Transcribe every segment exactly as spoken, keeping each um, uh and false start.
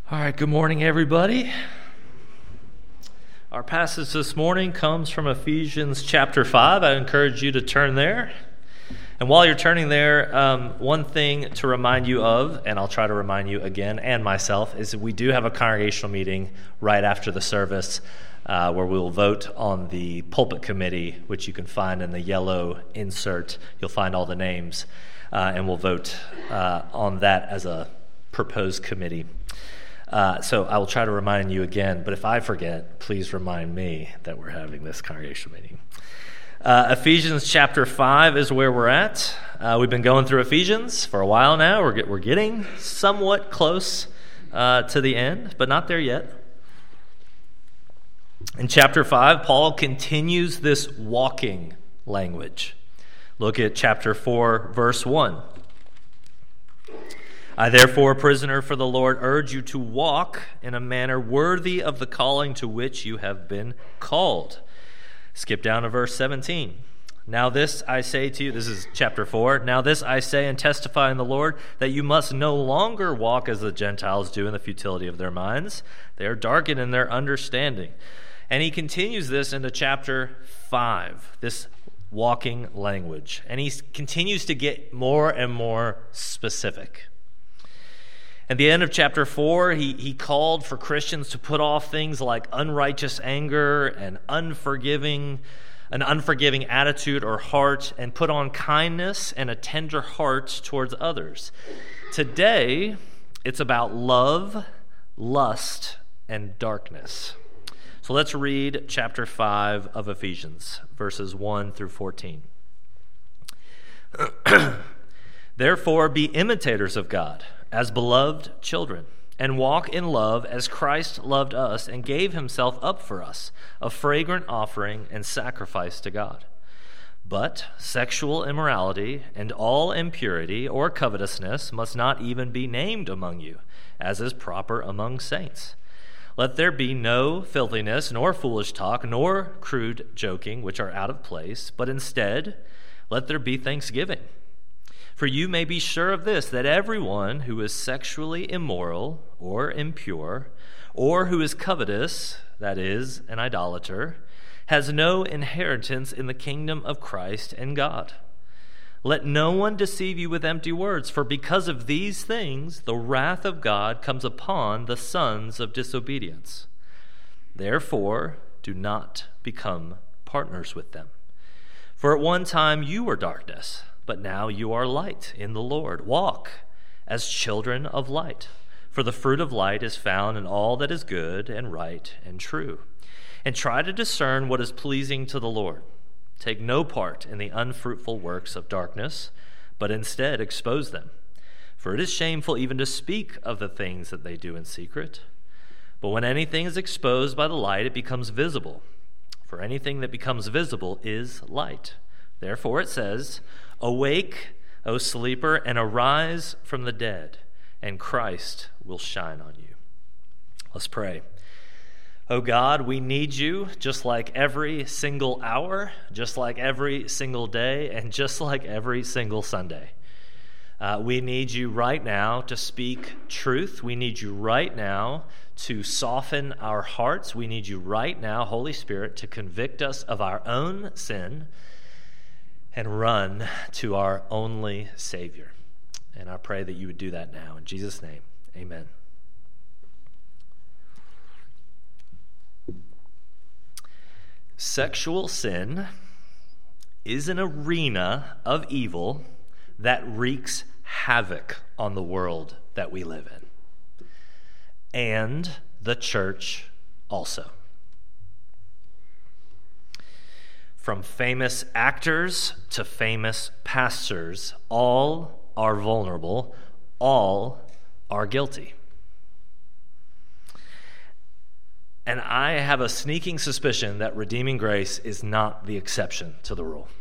All right, good morning, everybody. Our passage this morning comes from Ephesians chapter five. I encourage you to turn there. And while you're turning there, um, one thing to remind you of, and I'll try to remind you again and myself, is that we do have a congregational meeting right after the service uh, where we will vote on the pulpit committee, which you can find in the yellow insert. You'll find all the names, uh, and we'll vote uh, on that as a proposed committee. Uh, so I will try to remind you again, but if I forget, please remind me that we're having this congregational meeting. Uh, Ephesians chapter five is where we're at. Uh, we've been going through Ephesians for a while now. We're, get, we're getting somewhat close uh, to the end, but not there yet. In chapter five, Paul continues this walking language. Look at chapter four, verse one. I, therefore, a prisoner for the Lord, urge you to walk in a manner worthy of the calling to which you have been called. Skip down to verse seventeen. Now this I say to you, this is chapter four, now this I say and testify in the Lord, that you must no longer walk as the Gentiles do in the futility of their minds. They are darkened in their understanding. And he continues this into chapter five, this walking language. And he continues to get more and more specific. At the end of chapter four, he, he called for Christians to put off things like unrighteous anger and unforgiving, an unforgiving attitude or heart, and put on kindness and a tender heart towards others. Today, it's about love, lust, and darkness. So let's read chapter five of Ephesians, verses one through fourteen. Therefore, be imitators of God, as beloved children, and walk in love as Christ loved us and gave himself up for us, a fragrant offering and sacrifice to God. But sexual immorality and all impurity or covetousness must not even be named among you, as is proper among saints. Let there be no filthiness, nor foolish talk, nor crude joking, which are out of place, but instead let there be thanksgiving. For you may be sure of this, that everyone who is sexually immoral or impure, or who is covetous, that is, an idolater, has no inheritance in the kingdom of Christ and God. Let no one deceive you with empty words, for because of these things the wrath of God comes upon the sons of disobedience. Therefore, do not become partners with them. For at one time you were darkness, but now you are light in the Lord. Walk as children of light, for the fruit of light is found in all that is good and right and true. And try to discern what is pleasing to the Lord. Take no part in the unfruitful works of darkness, but instead expose them. For it is shameful even to speak of the things that they do in secret. But when anything is exposed by the light, it becomes visible. For anything that becomes visible is light. Therefore it says, awake, O sleeper, and arise from the dead, and Christ will shine on you. Let's pray. Oh God, we need you just like every single hour, just like every single day, and just like every single Sunday. Uh, we need you right now to speak truth. We need you right now to soften our hearts. We need you right now, Holy Spirit, to convict us of our own sin and run to our only Savior. And I pray that you would do that now. In Jesus' name, amen. Sexual sin is an arena of evil that wreaks havoc on the world that we live in, and the church also. From famous actors to famous pastors, all are vulnerable, all are guilty. And I have a sneaking suspicion that Redeeming Grace is not the exception to the rule.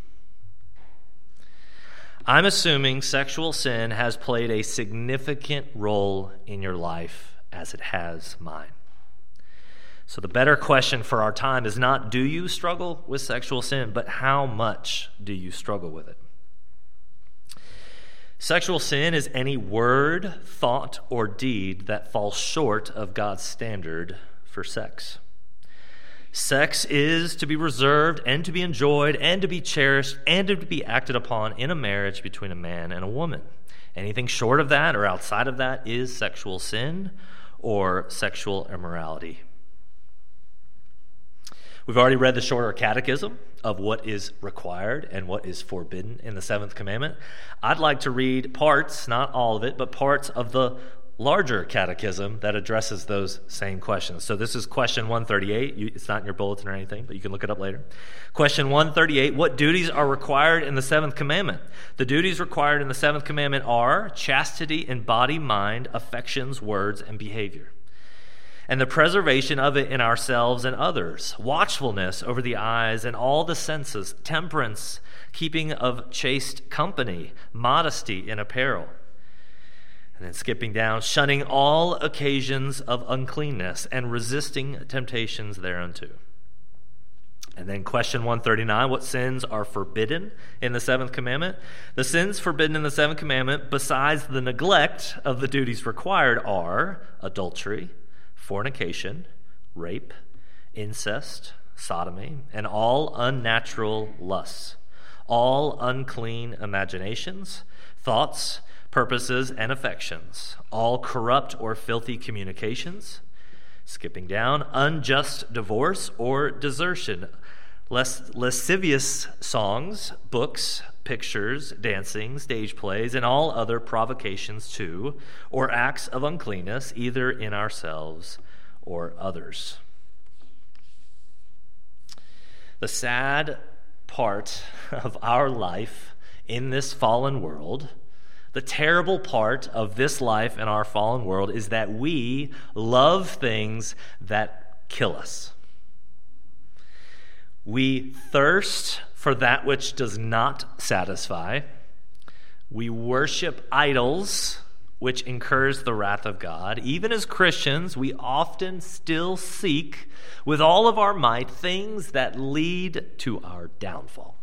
I'm assuming sexual sin has played a significant role in your life as it has mine. So the better question for our time is not, do you struggle with sexual sin, but how much do you struggle with it? Sexual sin is any word, thought, or deed that falls short of God's standard for sex. Sex is to be reserved and to be enjoyed and to be cherished and to be acted upon in a marriage between a man and a woman. Anything short of that or outside of that is sexual sin or sexual immorality. We've already read the shorter catechism of what is required and what is forbidden in the seventh commandment. I'd like to read parts, not all of it, but parts of the larger catechism that addresses those same questions. So this is question one thirty-eight. You, it's not in your bulletin or anything, but you can look it up later. Question one thirty-eight, what duties are required in the seventh commandment? The duties required in the seventh commandment are chastity in body, mind, affections, words, and behavior, and the preservation of it in ourselves and others, watchfulness over the eyes and all the senses, temperance, keeping of chaste company, modesty in apparel. And then skipping down, shunning all occasions of uncleanness and resisting temptations thereunto. And then question one thirty-nine, what sins are forbidden in the seventh commandment? The sins forbidden in the seventh commandment, besides the neglect of the duties required, are adultery, fornication, rape, incest, sodomy, and all unnatural lusts, all unclean imaginations, thoughts, purposes, and affections, all corrupt or filthy communications, skipping down, unjust divorce or desertion, las- lascivious songs, books, pictures, dancing, stage plays, and all other provocations to or acts of uncleanness, either in ourselves or others. The sad part of our life in this fallen world, the terrible part of this life in our fallen world, is that we love things that kill us. We thirst for that which does not satisfy. We worship idols, which incurs the wrath of God. Even as Christians, we often still seek with all of our might things that lead to our downfall.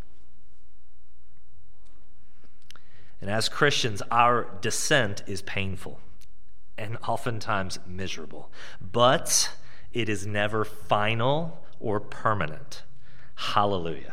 And as Christians, our descent is painful and oftentimes miserable, but it is never final or permanent. Hallelujah.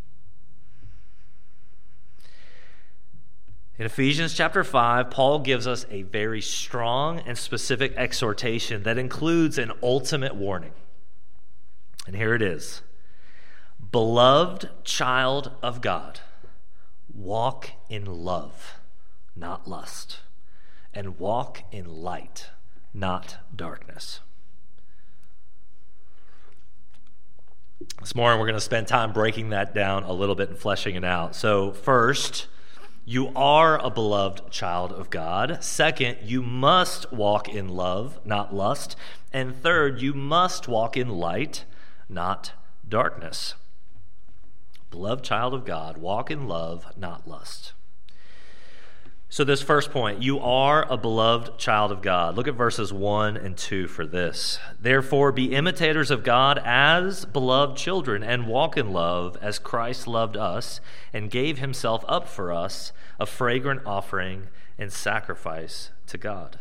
In Ephesians chapter five, Paul gives us a very strong and specific exhortation that includes an ultimate warning. And here it is. Beloved child of God, walk in love, not lust, and walk in light, not darkness. This morning, we're going to spend time breaking that down a little bit and fleshing it out. So first, you are a beloved child of God. Second, you must walk in love, not lust. And third, you must walk in light, not darkness. Beloved child of God, walk in love, not lust. So this first point, you are a beloved child of God. Look at verses one and two for this. Therefore, be imitators of God as beloved children, and walk in love as Christ loved us and gave himself up for us, a fragrant offering and sacrifice to God.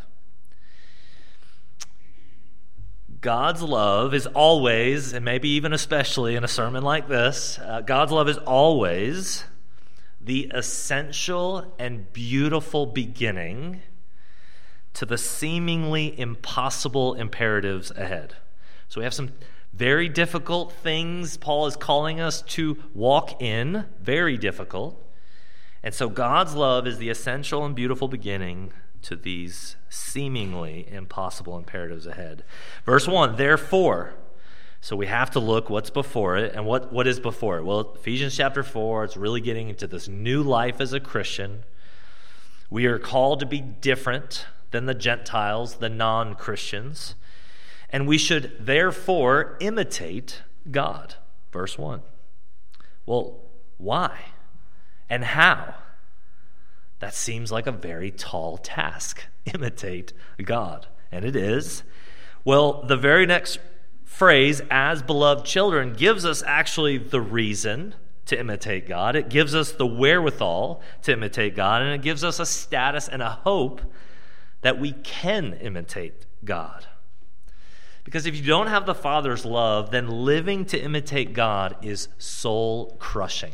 God's love is always, and maybe even especially in a sermon like this, uh, God's love is always the essential and beautiful beginning to the seemingly impossible imperatives ahead. So we have some very difficult things Paul is calling us to walk in, very difficult. And so God's love is the essential and beautiful beginning to these seemingly impossible imperatives ahead. Verse one, therefore. So we have to look what's before it. And what, what is before it? Well, Ephesians chapter four, it's really getting into this new life as a Christian. We are called to be different than the Gentiles, the non-Christians. And we should therefore imitate God. Verse one. Well, why? And how? That seems like a very tall task. Imitate God. And it is. Well, the very next phrase, as beloved children, gives us actually the reason to imitate God. It gives us the wherewithal to imitate God, and it gives us a status and a hope that we can imitate God. Because if you don't have the Father's love, then living to imitate God is soul-crushing.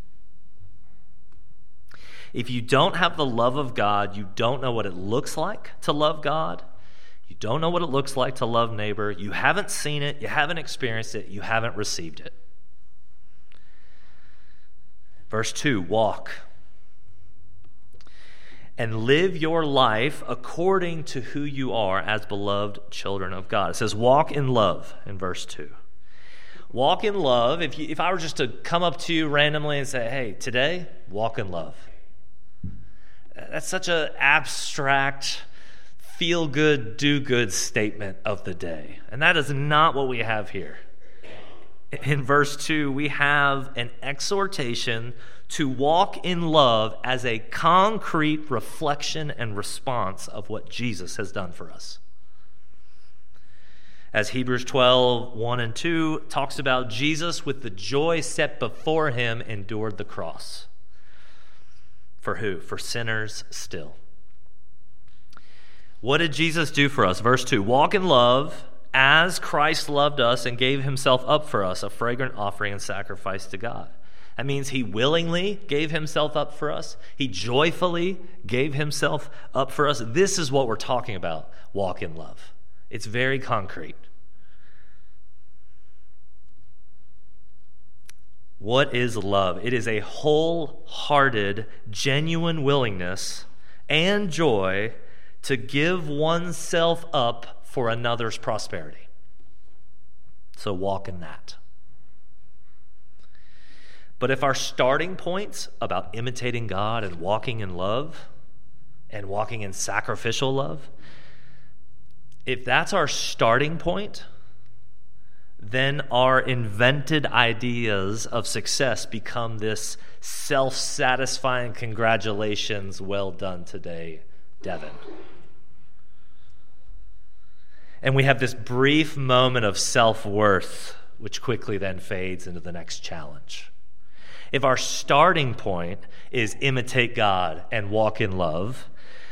If you don't have the love of God, you don't know what it looks like to love God. You don't know what it looks like to love neighbor. You haven't seen it. You haven't experienced it. You haven't received it. Verse two, walk and live your life according to who you are as beloved children of God. It says walk in love in verse two. Walk in love. If you, if I were just to come up to you randomly and say, hey, today, walk in love. That's such an abstract, feel-good, do-good statement of the day. And that is not what we have here. In verse two, we have an exhortation to walk in love as a concrete reflection and response of what Jesus has done for us. As Hebrews twelve, one and two talks about, Jesus, with the joy set before him, endured the cross. For who? For sinners still. What did Jesus do for us? Verse two, walk in love as Christ loved us and gave himself up for us, a fragrant offering and sacrifice to God. That means he willingly gave himself up for us. He joyfully gave himself up for us. This is what we're talking about, walk in love. It's very concrete. What is love? It is a wholehearted, genuine willingness and joy to give oneself up for another's prosperity. So walk in that. But if our starting points about imitating God and walking in love and walking in sacrificial love, if that's our starting point, then our invented ideas of success become this self-satisfying congratulations, well done today, Devin. And we have this brief moment of self-worth, which quickly then fades into the next challenge. If our starting point is imitate God and walk in love,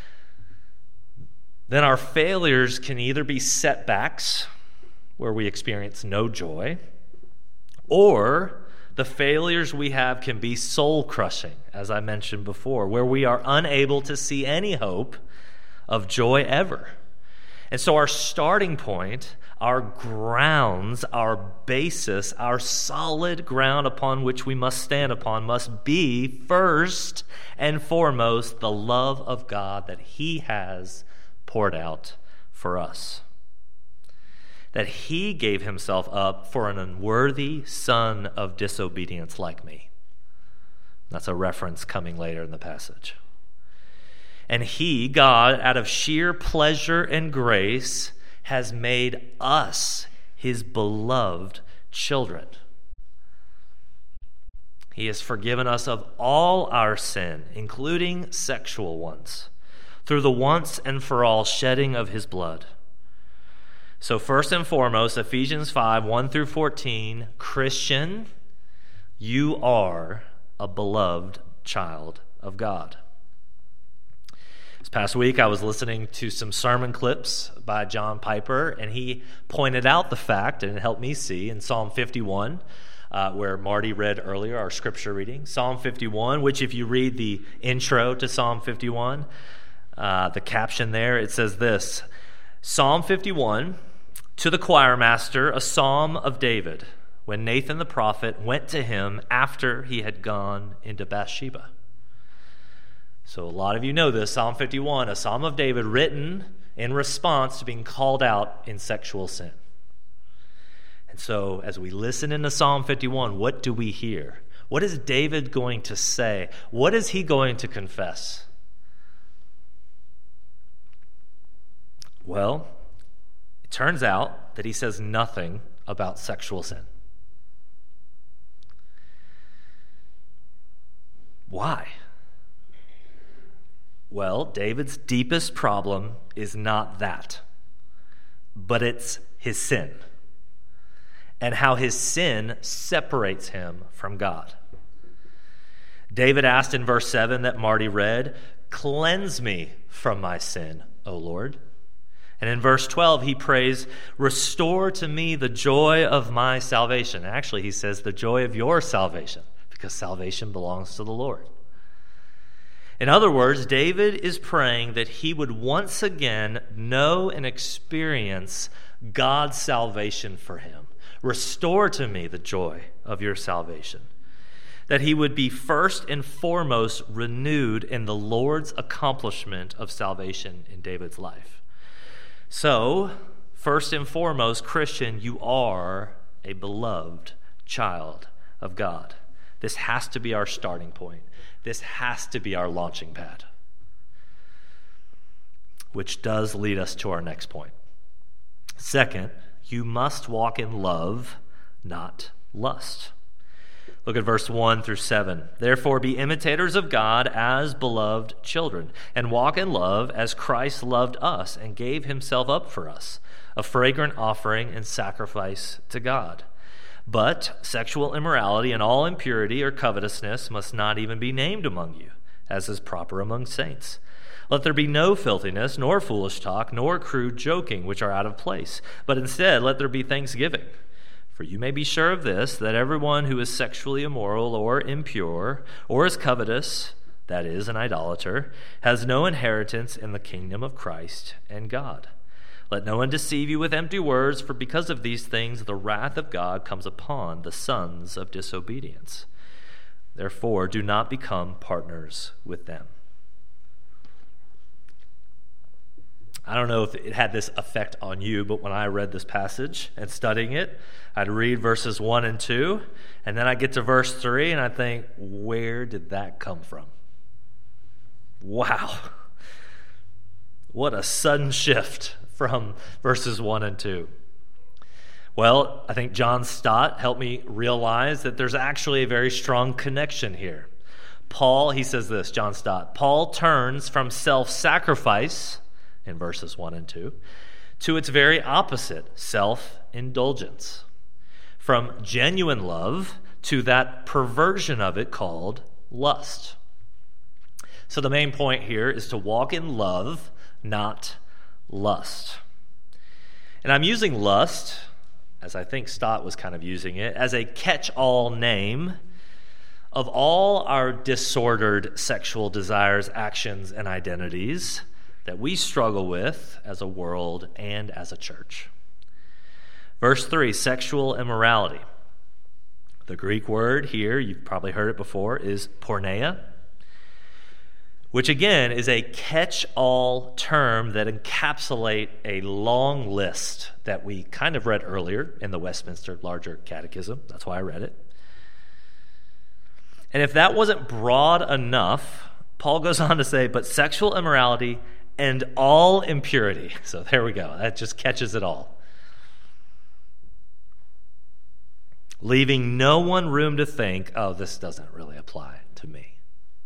then our failures can either be setbacks where we experience no joy, or the failures we have can be soul-crushing, as I mentioned before, where we are unable to see any hope of joy ever. And so our starting point, our grounds, our basis, our solid ground upon which we must stand upon must be first and foremost the love of God that he has poured out for us. That he gave himself up for an unworthy son of disobedience like me. That's a reference coming later in the passage. And he, God, out of sheer pleasure and grace, has made us his beloved children. He has forgiven us of all our sin, including sexual ones, through the once and for all shedding of his blood. So first and foremost, Ephesians five, one through fourteen, Christian, you are a beloved child of God. This past week, I was listening to some sermon clips by John Piper, and he pointed out the fact, and it helped me see, in Psalm fifty-one, uh, where Marty read earlier our scripture reading, Psalm fifty-one, which if you read the intro to Psalm fifty-one, uh, the caption there, it says this, Psalm fifty-one, to the choir master, a psalm of David, when Nathan the prophet went to him after he had gone into Bathsheba. So a lot of you know this, Psalm fifty-one, a psalm of David written in response to being called out in sexual sin. And so as we listen into Psalm fifty-one, what do we hear? What is David going to say? What is he going to confess? Well, it turns out that he says nothing about sexual sin. Why? Well, David's deepest problem is not that, but it's his sin and how his sin separates him from God. David asked in verse seven that Marty read, "Cleanse me from my sin, O Lord." And in verse twelve, he prays, "Restore to me the joy of my salvation." Actually, he says the joy of your salvation, because salvation belongs to the Lord. In other words, David is praying that he would once again know and experience God's salvation for him. Restore to me the joy of your salvation. That he would be first and foremost renewed in the Lord's accomplishment of salvation in David's life. So, first and foremost, Christian, you are a beloved child of God. This has to be our starting point. This has to be our launching pad. Which does lead us to our next point. Second, you must walk in love, not lust. Look at verse one through seven. "Therefore be imitators of God as beloved children, and walk in love as Christ loved us and gave himself up for us, a fragrant offering and sacrifice to God. But sexual immorality and all impurity or covetousness must not even be named among you, as is proper among saints. Let there be no filthiness, nor foolish talk, nor crude joking, which are out of place, but instead let there be thanksgiving. For you may be sure of this, that everyone who is sexually immoral or impure or is covetous, that is, an idolater, has no inheritance in the kingdom of Christ and God. Let no one deceive you with empty words, for because of these things the wrath of God comes upon the sons of disobedience. Therefore, do not become partners with them." I don't know if it had this effect on you, but when I read this passage and studying it, I'd read verses one and two, and then I get to verse three, and I think, where did that come from? Wow. What a sudden shift from verses one and two. Well, I think John Stott helped me realize that there's actually a very strong connection here. Paul, he says this, John Stott, Paul turns from self-sacrifice in verses one and two, to its very opposite, self-indulgence. From genuine love to that perversion of it called lust. So the main point here is to walk in love, not lust. And I'm using lust, as I think Stott was kind of using it, as a catch-all name of all our disordered sexual desires, actions, and identities that we struggle with as a world and as a church. Verse three, sexual immorality. The Greek word here, you've probably heard it before, is porneia, which again is a catch-all term that encapsulates a long list that we kind of read earlier in the Westminster Larger Catechism. That's why I read it. And if that wasn't broad enough, Paul goes on to say, but sexual immorality and all impurity. So there we go. That just catches it all. Leaving no one room to think, oh, this doesn't really apply to me.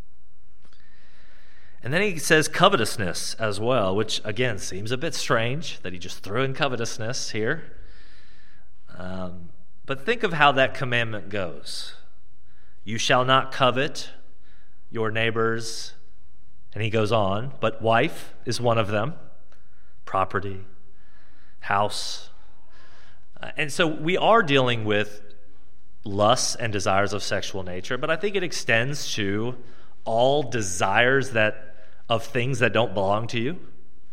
And then he says covetousness as well, which again seems a bit strange that he just threw in covetousness here. Um, but think of how that commandment goes. You shall not covet your neighbor's. And he goes on, but wife is one of them, property, house. Uh, and so we are dealing with lusts and desires of sexual nature, but I think it extends to all desires that of things that don't belong to you.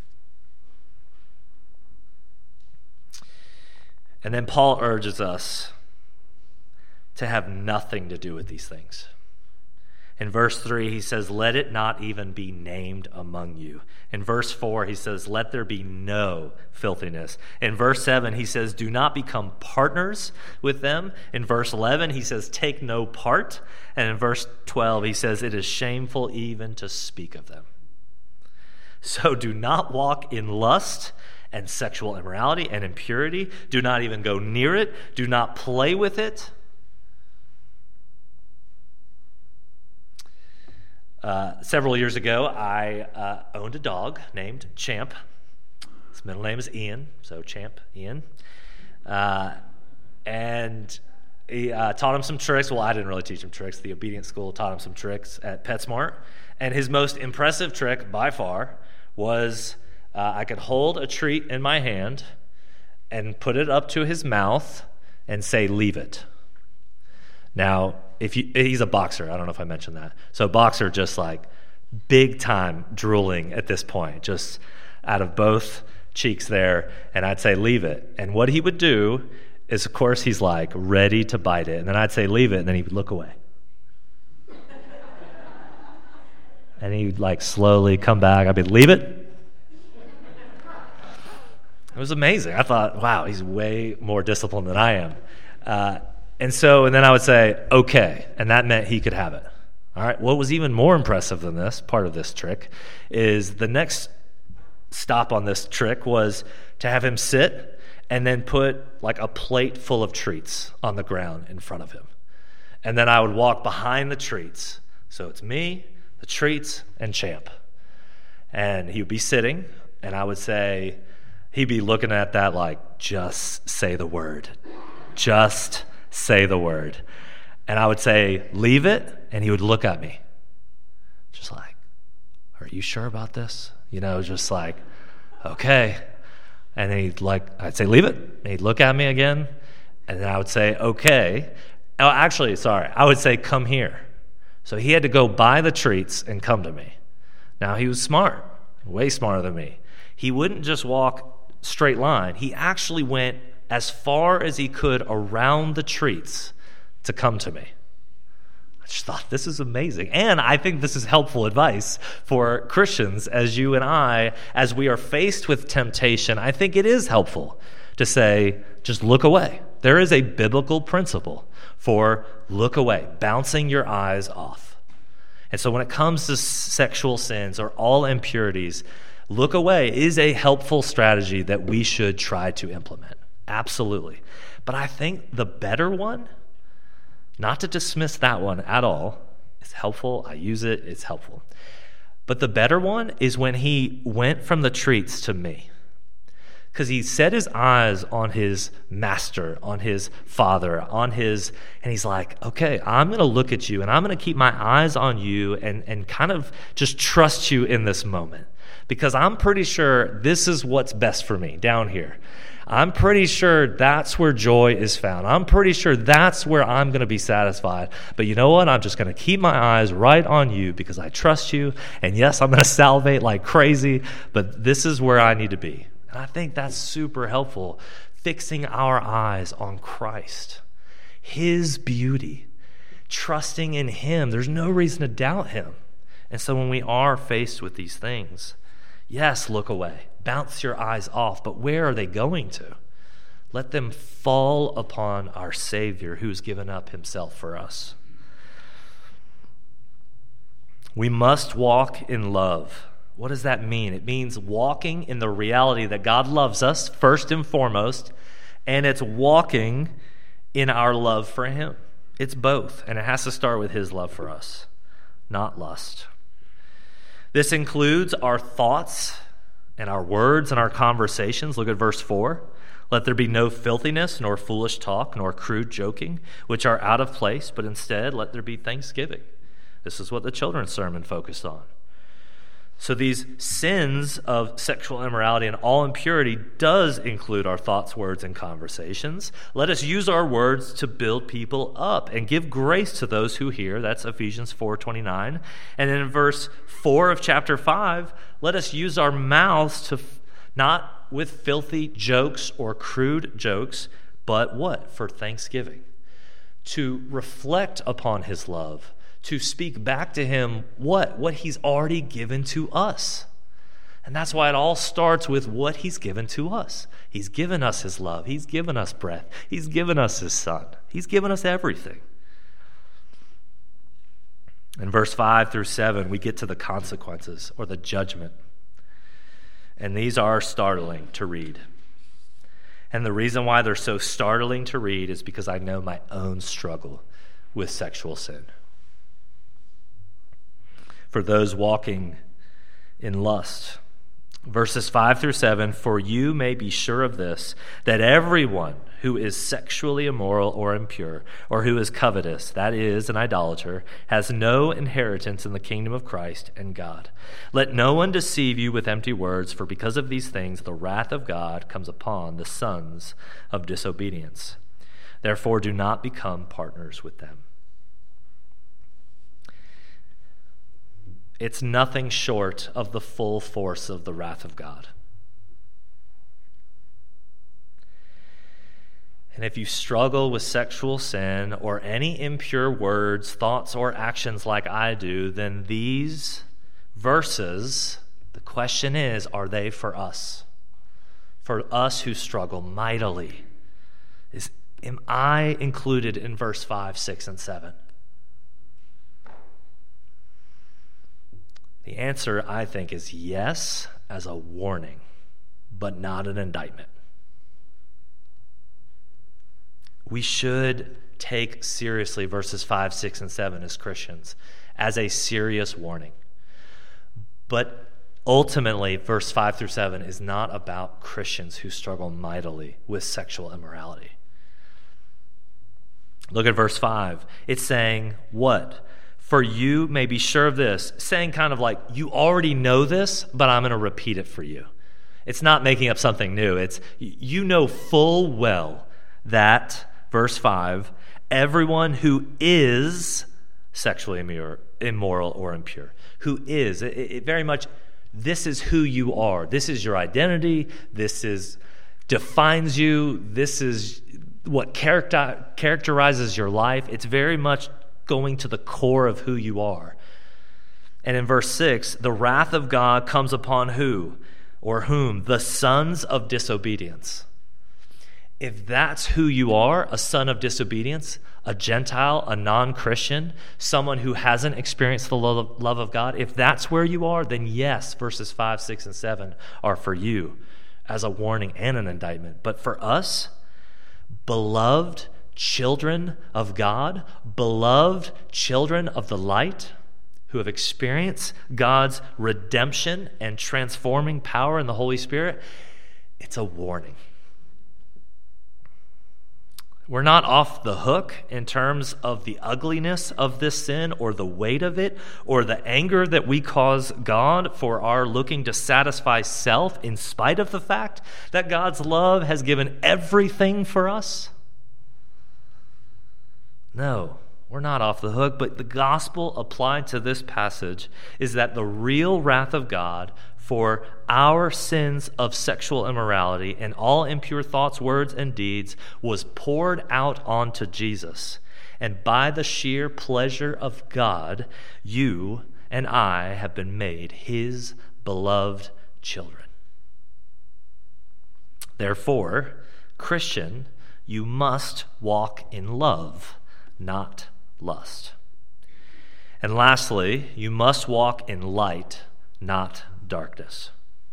And then Paul urges us to have nothing to do with these things. In verse three, he says, let it not even be named among you. In verse four, he says, let there be no filthiness. In verse seven, he says, do not become partners with them. In verse eleven, he says, take no part. And in verse twelve, he says, it is shameful even to speak of them. So do not walk in lust and sexual immorality and impurity. Do not even go near it. Do not play with it. Uh, several years ago, I uh, owned a dog named Champ. His middle name is Ian, so Champ, Ian. Uh, and he uh, taught him some tricks. Well, I didn't really teach him tricks. The obedience school taught him some tricks at PetSmart. And his most impressive trick by far was uh, I could hold a treat in my hand and put it up to his mouth and say, leave it. Now, if you, he's a boxer. I don't know if I mentioned that. So boxer just like big time drooling at this point, just out of both cheeks there. And I'd say, leave it. And what he would do is, of course, he's like ready to bite it. And then I'd say, leave it. And then he would look away. And he'd like slowly come back. I'd be, leave it. It was amazing. I thought, wow, he's way more disciplined than I am. Uh, and so, and then I would say, okay. And that meant he could have it. All right. What was even more impressive than this, part of this trick, is the next stop on this trick was to have him sit and then put like a plate full of treats on the ground in front of him. And then I would walk behind the treats. So it's me, the treats, and Champ. And he would be sitting, and I would say, he'd be looking at that like, just say the word. Just say the word. And I would say, leave it, and he would look at me. Just like, are you sure about this? You know, just like, okay. And then he'd like, I'd say, leave it. And he'd look at me again, and then I would say, okay. Oh, actually, sorry, I would say, come here. So he had to go buy the treats and come to me. Now, he was smart, way smarter than me. He wouldn't just walk straight line. He actually went as far as he could around the treats to come to me. I just thought, this is amazing. And I think this is helpful advice for Christians as you and I, as we are faced with temptation. I think it is helpful to say, just look away. There is a biblical principle for look away, bouncing your eyes off. And so when it comes to sexual sins or all impurities, look away is a helpful strategy that we should try to implement. Absolutely. But I think the better one, not to dismiss that one at all, it's helpful. I use it. It's helpful. But the better one is when he went from the treats to me. Because he set his eyes on his master, on his father, on his, and he's like, okay, I'm going to look at you and I'm going to keep my eyes on you and, and kind of just trust you in this moment. Because I'm pretty sure this is what's best for me down here. I'm pretty sure that's where joy is found. I'm pretty sure that's where I'm going to be satisfied. But you know what? I'm just going to keep my eyes right on you because I trust you. And yes, I'm going to salivate like crazy, but this is where I need to be. And I think that's super helpful, fixing our eyes on Christ, his beauty, trusting in him. There's no reason to doubt him. And so when we are faced with these things, yes, look away. Bounce your eyes off, but where are they going to? Let them fall upon our Savior who's given up himself for us. We must walk in love. What does that mean? It means walking in the reality that God loves us first and foremost, and it's walking in our love for him. It's both, and it has to start with his love for us, not lust. This includes our thoughts and our words and our conversations. Look at verse four. Let there be no filthiness, nor foolish talk, nor crude joking, which are out of place, but instead let there be thanksgiving. This is what the children's sermon focused on. So these sins of sexual immorality and all impurity does include our thoughts, words, and conversations. Let us use our words to build people up and give grace to those who hear. That's Ephesians four twenty-nine. And then in verse four of chapter five, let us use our mouths to not with filthy jokes or crude jokes, but what? For thanksgiving. To reflect upon his love. To speak back to him what? What he's already given to us. And that's why it all starts with what he's given to us. He's given us his love. He's given us breath. He's given us his son. He's given us everything. In verse five through seven, we get to the consequences or the judgment. And these are startling to read. And the reason why they're so startling to read is because I know my own struggle with sexual sin. For those walking in lust. Verses five through seven, for you may be sure of this, that everyone who is sexually immoral or impure, or who is covetous, that is, an idolater, has no inheritance in the kingdom of Christ and God. Let no one deceive you with empty words, for because of these things the wrath of God comes upon the sons of disobedience. Therefore, do not become partners with them. It's nothing short of the full force of the wrath of God. And if you struggle with sexual sin or any impure words, thoughts, or actions like I do, then these verses, the question is, are they for us? For us who struggle mightily. Is, am I included in verse five, six, and seven? The answer, I think, is yes, as a warning, but not an indictment. We should take seriously verses five, six, and seven as Christians as a serious warning. But ultimately, verse five through seven is not about Christians who struggle mightily with sexual immorality. Look at verse five. It's saying, what? For you may be sure of this, saying kind of like, you already know this, but I'm going to repeat it for you. It's not making up something new. It's, you know full well that, verse five, everyone who is sexually immoral or impure, who is, it, it very much, this is who you are. This is your identity. This is defines you. This is what character, characterizes your life. It's very much going to the core of who you are. And in verse six, the wrath of God comes upon who or whom? The sons of disobedience. If that's who you are, a son of disobedience, a Gentile, a non-Christian, someone who hasn't experienced the love of God, if that's where you are, then yes, verses five, six, and seven are for you as a warning and an indictment. But for us, beloved children of God, beloved children of the light, who have experienced God's redemption and transforming power in the Holy Spirit, it's a warning. We're not off the hook in terms of the ugliness of this sin or the weight of it or the anger that we cause God for our looking to satisfy self in spite of the fact that God's love has given everything for us. No, we're not off the hook, but the gospel applied to this passage is that the real wrath of God for our sins of sexual immorality and all impure thoughts, words, and deeds was poured out onto Jesus. And by the sheer pleasure of God, you and I have been made his beloved children. Therefore, Christian, you must walk in love, not lust. And lastly, you must walk in light, not darkness.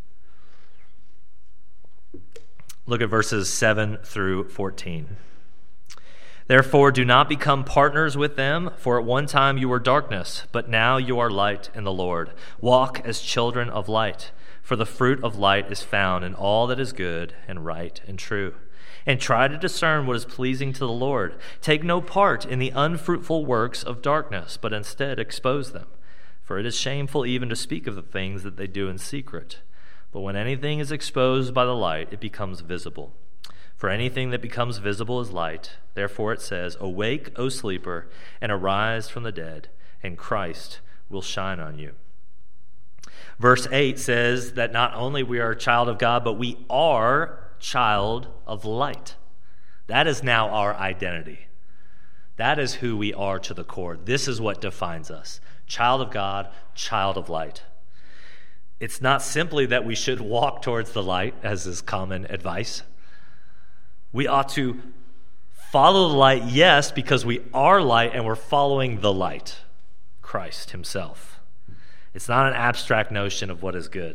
Look at verses seven through fourteen. Therefore, do not become partners with them, for at one time you were darkness, but now you are light in the Lord. Walk as children of light, for the fruit of light is found in all that is good and right and true. And try to discern what is pleasing to the Lord. Take no part in the unfruitful works of darkness, but instead expose them. For it is shameful even to speak of the things that they do in secret. But when anything is exposed by the light, it becomes visible. For anything that becomes visible is light. Therefore it says, awake, O sleeper, and arise from the dead, and Christ will shine on you. Verse eight says that not only we are a child of God, but we are child of light. That is now our identity. That is who we are to the core. This is what defines us. Child of God, child of light. It's not simply that we should walk towards the light, as is common advice. We ought to follow the light, yes, because we are light and we're following the light, Christ himself. It's not an abstract notion of what is good.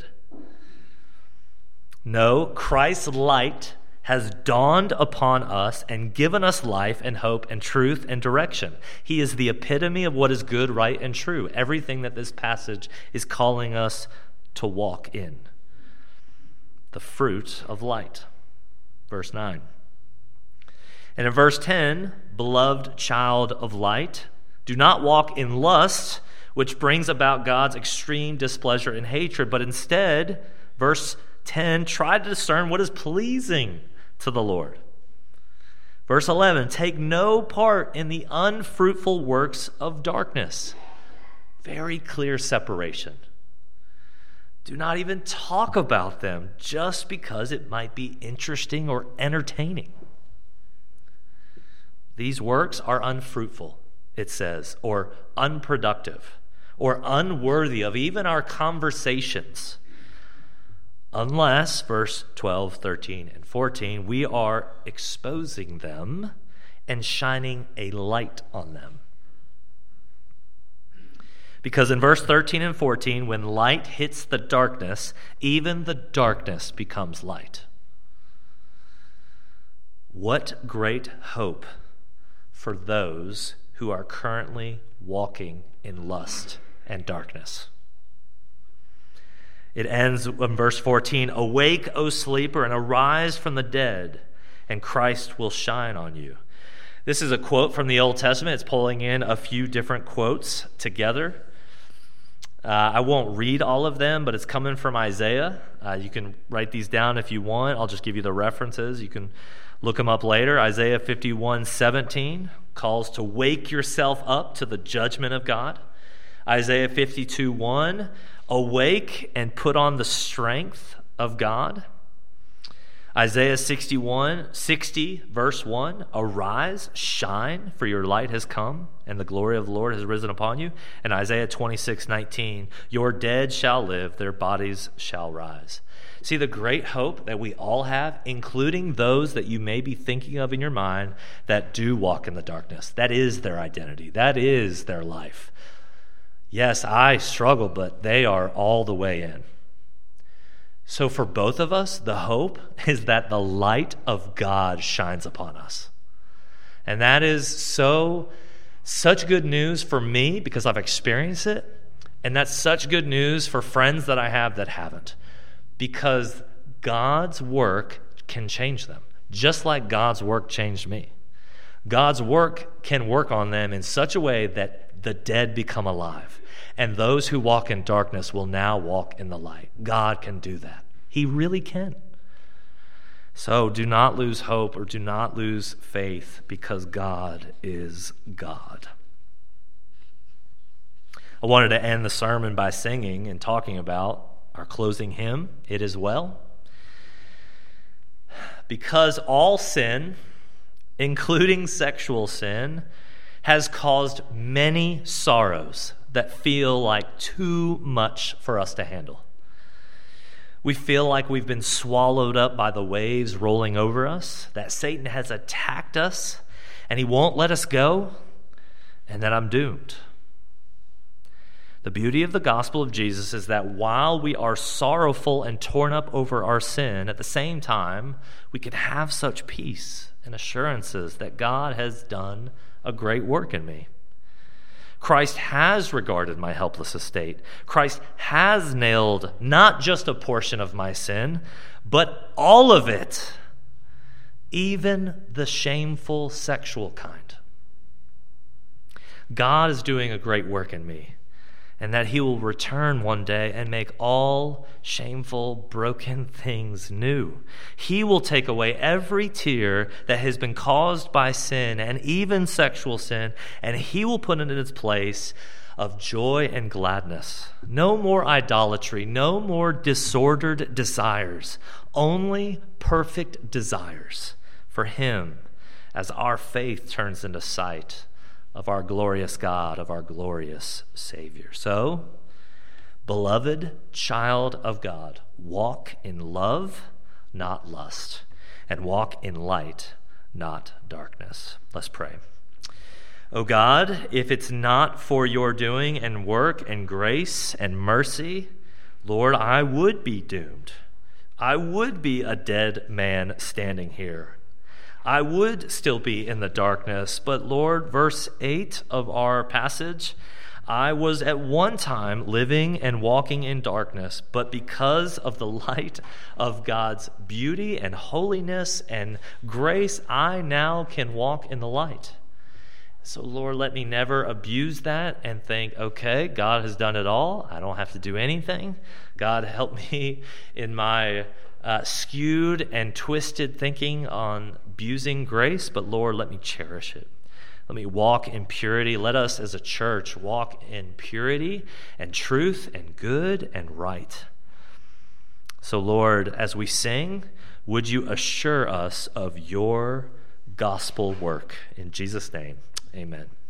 No, Christ's light has dawned upon us and given us life and hope and truth and direction. He is the epitome of what is good, right, and true. Everything that this passage is calling us to walk in. The fruit of light. Verse nine. And in verse ten, beloved child of light, do not walk in lust, which brings about God's extreme displeasure and hatred, but instead, verse ten, try to discern what is pleasing to the Lord. Verse eleven, take no part in the unfruitful works of darkness. Very clear separation. Do not even talk about them just because it might be interesting or entertaining. These works are unfruitful, it says, or unproductive, or unworthy of even our conversations. Unless, verse twelve, thirteen, and fourteen, we are exposing them and shining a light on them. Because in verse thirteen and fourteen, when light hits the darkness, even the darkness becomes light. What great hope for those who are currently walking in lust and darkness. It ends in verse fourteen, awake, O sleeper, and arise from the dead, and Christ will shine on you. This is a quote from the Old Testament. It's pulling in a few different quotes together. Uh, I won't read all of them, but it's coming from Isaiah. Uh, you can write these down if you want. I'll just give you the references. You can look them up later. Isaiah fifty-one seventeen calls to wake yourself up to the judgment of God. Isaiah fifty-two one, awake and put on the strength of God. Isaiah sixty-one, sixty, verse one, arise, shine, for your light has come, and the glory of the Lord has risen upon you. And Isaiah twenty-six nineteen, your dead shall live, their bodies shall rise. See the great hope that we all have, including those that you may be thinking of in your mind that do walk in the darkness. That is their identity. That is their life. Yes, I struggle, but they are all the way in. So for both of us, the hope is that the light of God shines upon us. And that is so, such good news for me because I've experienced it. And that's such good news for friends that I have that haven't. Because God's work can change them, just like God's work changed me. God's work can work on them in such a way that the dead become alive. And those who walk in darkness will now walk in the light. God can do that. He really can. So do not lose hope or do not lose faith because God is God. I wanted to end the sermon by singing and talking about our closing hymn, It Is Well. Because all sin, including sexual sin, has caused many sorrows that feel like too much for us to handle. We feel like we've been swallowed up by the waves rolling over us, that Satan has attacked us, and he won't let us go, and that I'm doomed. The beauty of the gospel of Jesus is that while we are sorrowful and torn up over our sin, at the same time, we can have such peace and assurances that God has done a great work in me. Christ has regarded my helpless estate. Christ has nailed not just a portion of my sin, but all of it, even the shameful sexual kind. God is doing a great work in me, and that he will return one day and make all shameful, broken things new. He will take away every tear that has been caused by sin and even sexual sin, and he will put it in its place of joy and gladness. No more idolatry, no more disordered desires, only perfect desires for him as our faith turns into sight of our glorious God, of our glorious Savior. So, beloved child of God, walk in love, not lust, and walk in light, not darkness. Let's pray. O God, if it's not for your doing and work and grace and mercy, Lord, I would be doomed. I would be a dead man standing here. I would still be in the darkness, but Lord, verse eight of our passage, I was at one time living and walking in darkness, but because of the light of God's beauty and holiness and grace, I now can walk in the light. So, Lord, let me never abuse that and think, okay, God has done it all. I don't have to do anything. God, help me in my uh, skewed and twisted thinking on abusing grace, but Lord, let me cherish it. Let me walk in purity. Let us as a church walk in purity and truth and good and right. So, Lord, as we sing, would you assure us of your gospel work? In Jesus' name, amen.